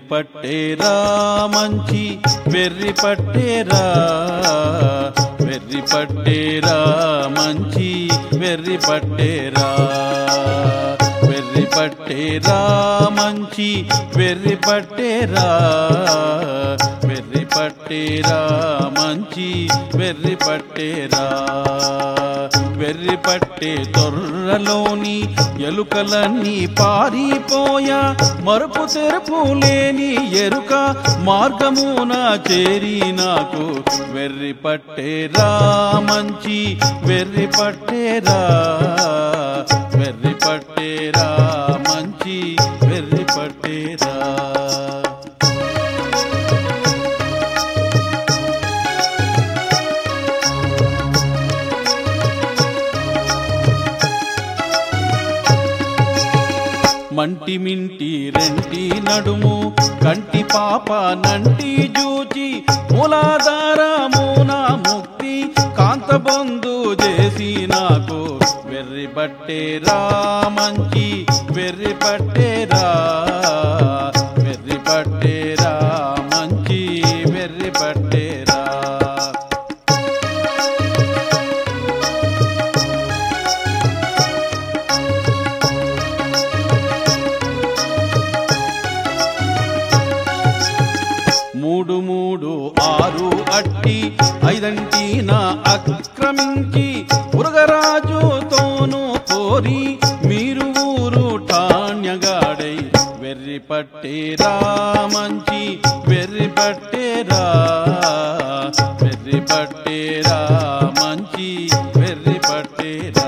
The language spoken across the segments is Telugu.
పట్టేరా మంచి వెర్రి పట్టేరా, వెర్రి పట్టేరా మంచి వెర్రి పట్టేరా, వెర్రి పట్టేరా మంచి వెర్రి పట్టేరా, వెర్రి పట్టేరా మంచి వెర్రి పట్టేరా. వెర్రి పట్టే తొర్రలోని ఎలుకలన్నీ పారిపోయా, మరుపు తెరుపు లేని ఎరుక మార్గమున చేరి నాకు వెర్రి పట్టేరా మంచి వెర్రి పట్టేరా, వెర్రి పట్టేరా మంచి వెర్రి పట్టేరా. మంటి మింటి రెంటి నడుము కంటి పాప నంటి జూచి మూలాధారమున ముక్తి కాంతబంధు చేసి నాకు వెర్రి పట్టేరా మంచి వెర్రి పట్టేరా, వెర్రి పట్టేరా మంచి వెర్రి పట్టేరా. మూడు మూడు ఆరు అట్టి ఐదంటిన అక్రమించి మురుగరాజుతోనూ కోరి మీరు ఊరు ఠాణ్యగాడై వెర్రి పట్టేరా మంచి వెర్రి పట్టేరా, వెర్రి పట్టేరా మంచి వెర్రి పట్టేరా.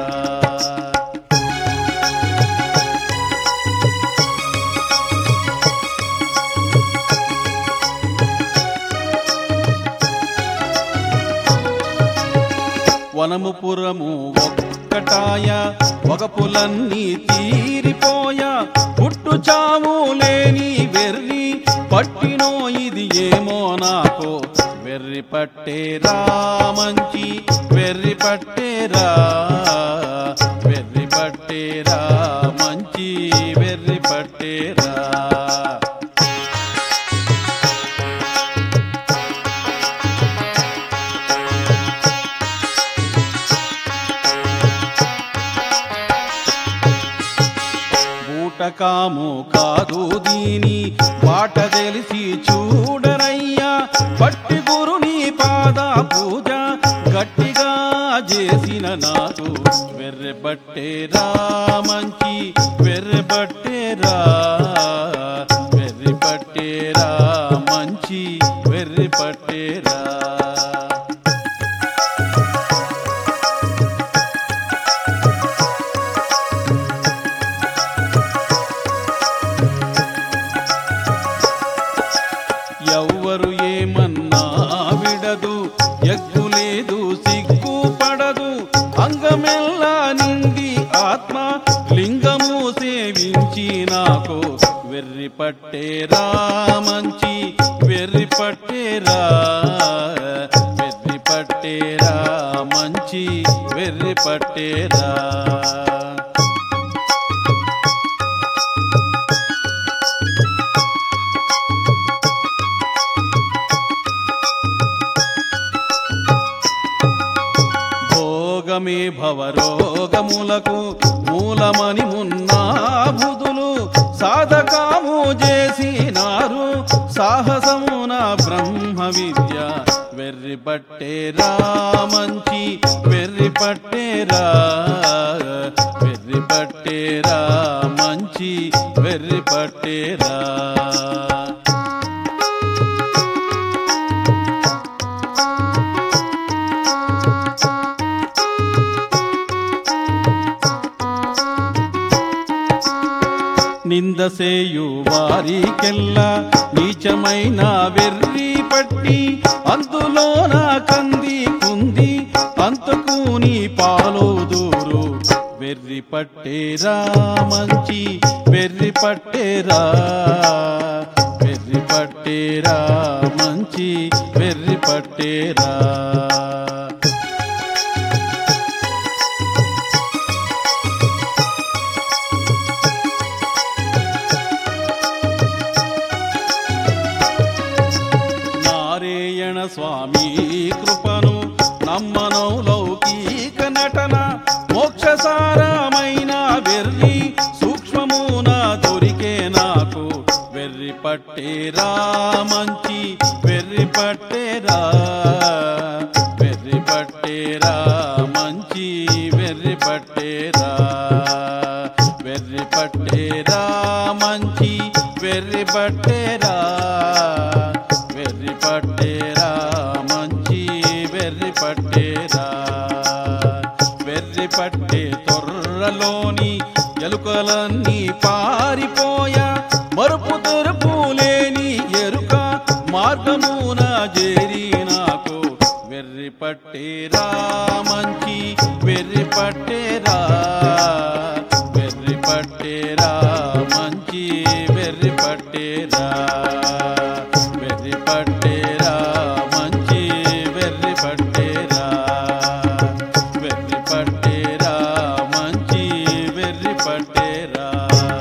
వనముపురము ఒక్కటాయ వగపులన్నీ తీరిపోయా, పుట్టు చావు లేని వెర్రి పట్టినో ఇది ఏమో నాకు వెర్రి పట్టేరా మంచి వెర్రి పట్టేరా, వెర్రి పట్టేరా మంచి వెర్రి పట్టేరా. కాము కాదు దీని బాట తెలిసి చూడరయ్యా, పట్టి గురుని పాద పూజ గట్టిగా చేసిన నాకు వెర్రి పట్టేరా మంచి వెర్రి పట్టేరా, వెర్రి పట్టేరా మంచి వెర్రి పట్టేరా. ఎవ్వరు ఏమన్నా విడదు, ఎగ్గులేదు సిగ్గు పడదు, అంగమెల్లా నిండి ఆత్మ లింగము సేవించి నాకు వెర్రి పట్టేరా మంచి వెర్రి పట్టేరా, వెర్రి పట్టేరా మంచి వెర్రి పట్టేరా. భోగమే భవరోగములకు మూలమని మున్నా బుధులు సాధకాము చేసినారు, సాహసమున బ్రహ్మ విద్య వెర్రి పట్టేరా మంచి వెర్రి పట్టేరా, వెర్రి పట్టేరా మంచి వెర్రి పట్టేరా. నిందసేయు వారికెల్లా నీచమైన వెర్రి పట్టి, అందులోన కంది కుంది అంతకుని పాలో దూరు వెర్రి పట్టేరా మంచి వెర్రి పట్టేరా, వెర్రి పట్టేరా మంచి వెర్రి పట్టేరా. నారాయణ స్వామి కృపను నమ్మను లౌకిక నటన మోక్షసారమైన వెర్రి సూక్ష్మమున దొరికే నాకు వెర్రి పట్టేరా మంచి వెర్రి పట్టేరా వెర్రి పట్టేరా మంచి వెర్రి పట్టేరా వెర్రి పట్టేరా మంచి వెర్రి పట్టేరా వెర్రి పట్టేరా మంచి వెర్రి పట్టేరా వెర్రి పట్టే తొర్రలోని ఎలుకలన్నీ పారిపోయా మరుపు తెరుపు లేని ఎరుక మార్గమున చేరి నాకు వెర్రి పట్టేరా మంచి వెర్రి పట్టేరా వెర్రి పట్టేరా మంచి వెర్రి పట్టేరా వెర్రి పట్టేరా మంచి వెర్రి పట్టేరా వెర్రి పట్టేరా మంచి వెర్రి పట్టేరా